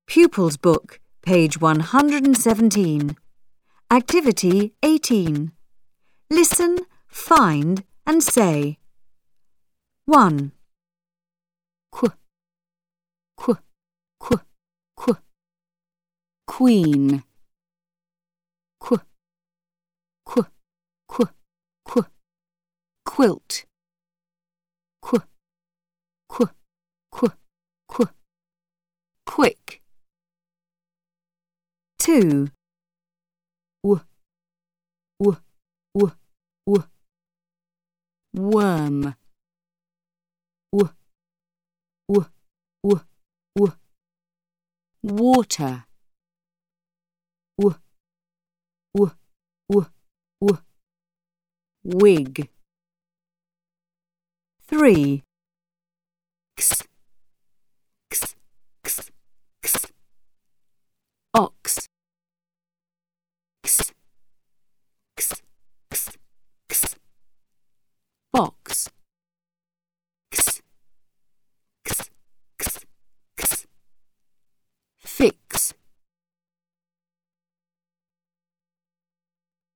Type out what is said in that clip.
Pupils Book, page 117. Activity 18. Listen, find and say. 1. Qu, qu, qu, qu. Queen. Qu, qu, qu, qu. Quilt. Qu, qu, qu, qu. Quick. 2. W, w, w, w. Worm. W, w, w, w. Water. W, w, w, w. Wig. 3. X,